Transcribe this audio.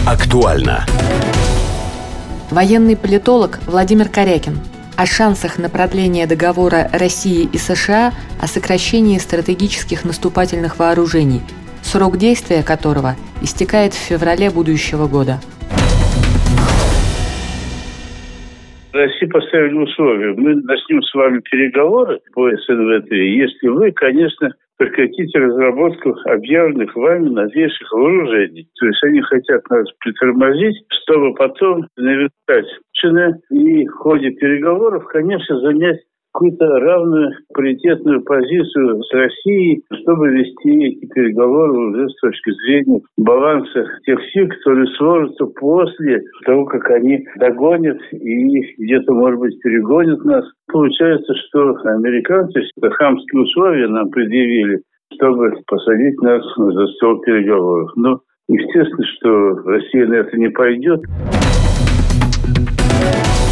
Актуально. Военный политолог Владимир Корякин о шансах на продление договора России и США о сокращении стратегических наступательных вооружений, срок действия которого истекает в феврале будущего года. Россия поставила условия. Мы начнем с вами переговоры по СНВ-3, если вы, конечно, прекратите разработку объявленных вами новейших вооружений. То есть они хотят нас притормозить, чтобы потом наверстать цены и в ходе переговоров, конечно, занять какую-то равную паритетную позицию с Россией, чтобы вести эти переговоры уже с точки зрения баланса тех сил, которые сложатся после того, как они догонят и где-то, может быть, перегонят нас. Получается, что американцы хамские условия нам предъявили, чтобы посадить нас за стол переговоров. Но естественно, что Россия на это не пойдет.